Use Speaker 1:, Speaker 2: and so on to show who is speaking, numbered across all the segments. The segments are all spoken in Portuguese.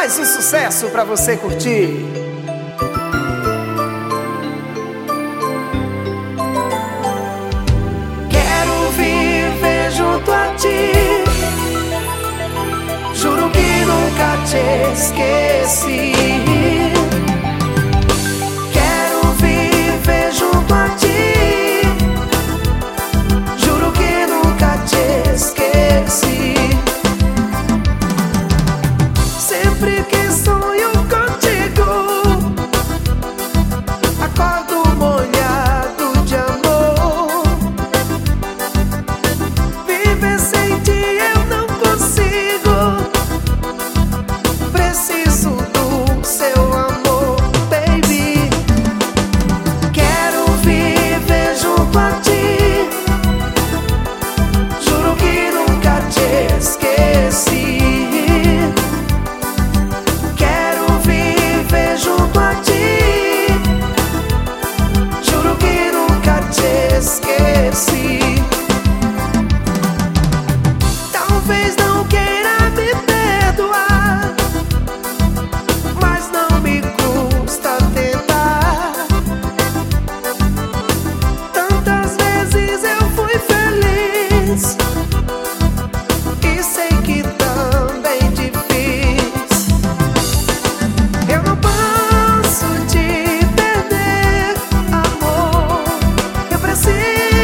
Speaker 1: Mais um sucesso pra você curtir. Quero viver junto a ti, juro que nunca te esqueci. Quero viver junto a ti, juro que nunca te esqueci. Sempre que sonho contigo, acordo molhado de amor. Viver sem ti eu não consigo, preciso do seu amor, baby. Quero viver junto a ti, juro que nunca te esqueci. Esqueci. Talvez não queira me perdoar, mas não me custa tentar. Tantas vezes eu fui feliz e sei que também te fiz. Eu não posso te perder, amor. Eu preciso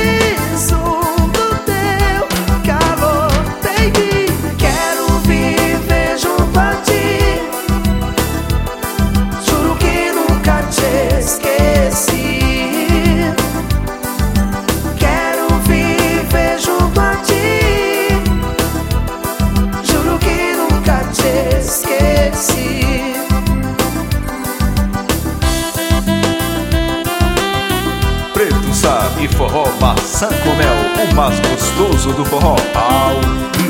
Speaker 1: do teu calor, baby. Quero viver junto a ti, juro que nunca te esqueci. Quero viver junto a ti, juro que nunca te esqueci.
Speaker 2: Preto Sabe Forró Maçã com Mel, o mais gostoso do forró ao vivo.